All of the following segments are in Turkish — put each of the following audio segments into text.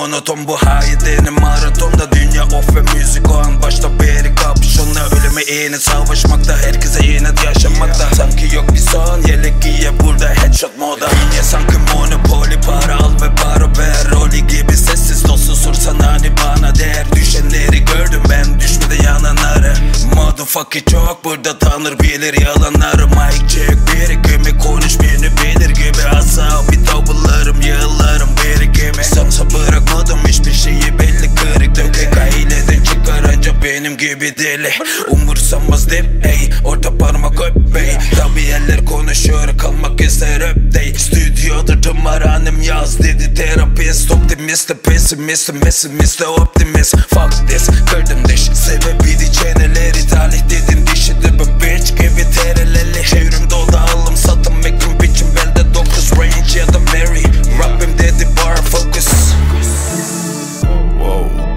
monoton bu hayedenin maratonda. Dünya of ve müzik o an başta beri kapşonla. Ölüme iğne savaşmakta, herkese inat yaşamakta. Sanki yok bir son, yelek giye burada headshot moda. Dünya sanki monopoli, para al ve para ver. Rolü gibi sessiz dostu sorsan hani bana der. Düşenleri gördüm ben, düşmedi yananları. Motherfucker çok burada, tanır bilir yalanları. Mic check birikimi, konuş beni bilir gibi. Asabi double'larım, yıllarım birikimi. Sansa bırakmadım hiçbir şeyi, belli kırık dökük. Aileden çıkarınca benim gibi deli. Umursamaz dip ey, orta parmak öp bey. Tabi eller konuşuyor, kalmak ister öp dey. Stüdyoda tımarhanem yaz dedi terapist. Optimist, pessimist, messimist, optimist. Fuck this, kırdım diş, sebebiydi çeneleri. Talih dedin dişidir bu bitch gibi tereleli. Çevrim doldu alım satım ekrim biçim belde 9 range ya da Mary. Rabbim dedi bar focus. Wow.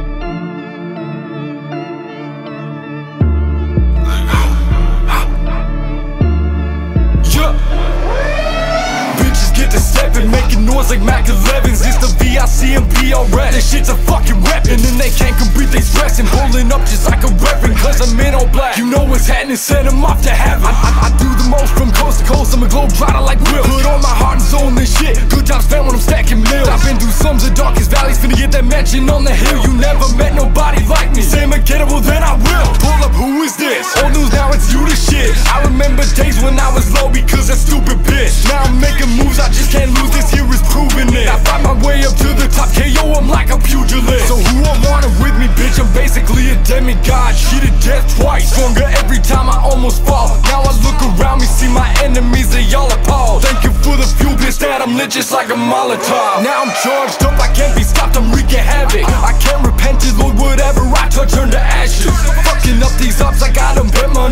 Making noise like Mac 11s. It's the VIC and PRS. This shit's a fucking weapon, and they can't compete, they stressing. Pulling up just like a reverend, cause I'm in all black. You know what's happening, send them off to heaven. I do the most from coast to coast, I'm a globetrotter like Will. Put all my heart and soul in this shit, good time spent when I'm stacking mills. I've been through some of the darkest valleys, finna get that mansion on the hill. You never met nobody like me, say ungettable then I will. Pull up, who is this? Old news, now it's you the shit. I remember days when I was low because that stupid bitch. Now I'm making moves, I just can't lose, this here is proving it. I find my way up to the top, KO, I'm like a pugilist. So who I wanted with me, bitch, I'm basically a demigod. Cheated death twice, stronger every time I almost fall. Now I look around me, see my enemies, they all appalled. Thank you for the fuel, bitch, that I'm lit just like a Molotov. Now I'm charged up, I can't be stopped, I'm wreaking havoc. I can't repent it, Lord, whatever I touch turn to ashes. Fucking up these ups, I got them bent my